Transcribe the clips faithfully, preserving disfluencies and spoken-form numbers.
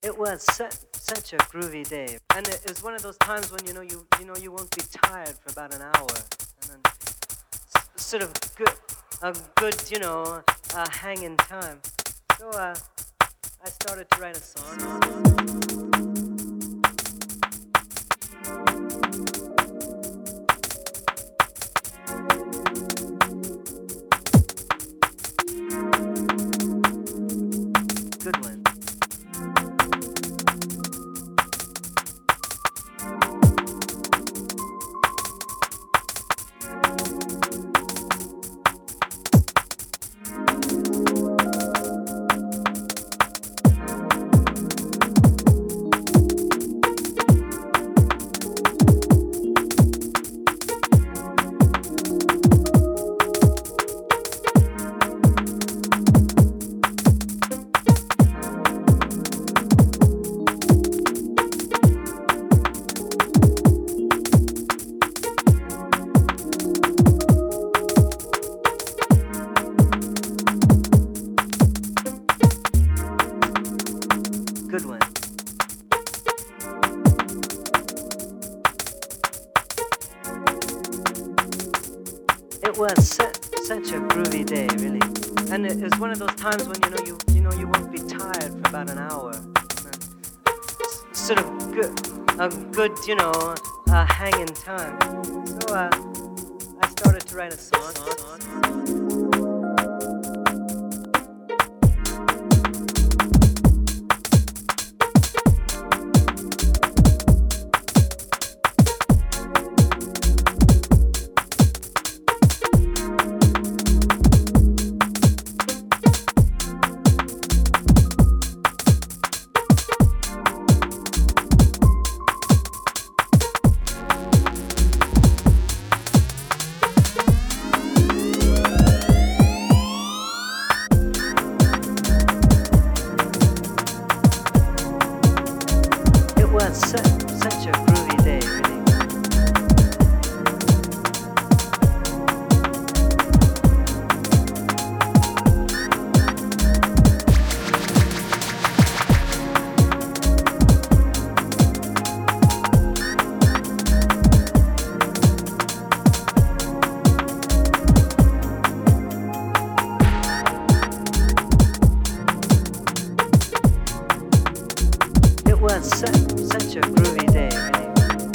It was su- such a groovy day, and it was one of those times when you know you you know you won't be tired for about an hour, and then s- sort of good, a good you know uh, hanging time. So uh, I started to write a song. Good one. Good one. It was su- such a groovy day, really, and it was one of those times when you know you you know you won't be tired for about an hour, and then s- sort of good, a good you know uh, hanging time. So uh, I started to write a song. It was su- such a groovy day, really. It was su- such a groovy day, really.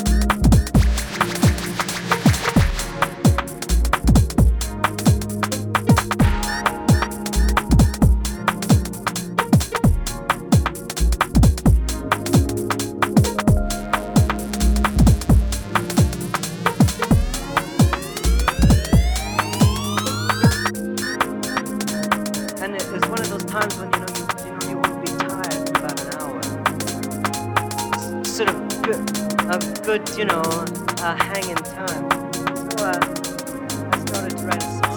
And it was one of those times when you know you you know you won't be tired for about an hour. S- sort of good, a good you know uh, hanging time. So uh, I started to write a song.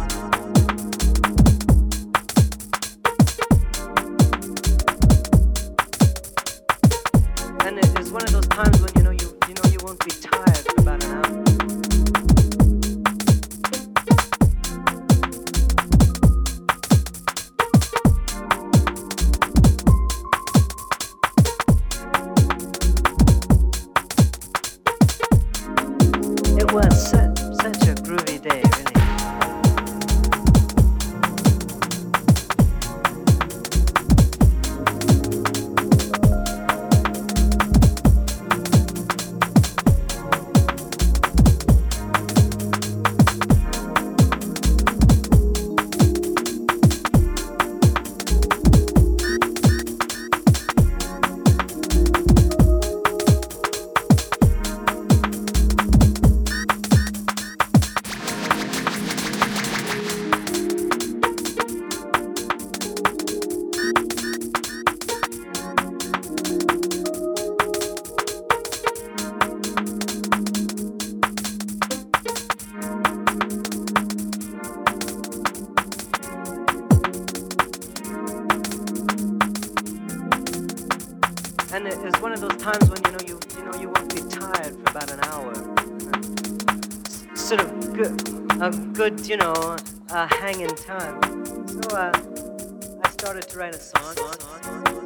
And it was one of those times when you know you you know you won't be tired for about an hour. It was su- such a groovy day, really. And it was one of those times when you know you you know you won't be tired for about an hour. And then s- sort of good, a good you know uh, hanging time. So uh, I started to write a song.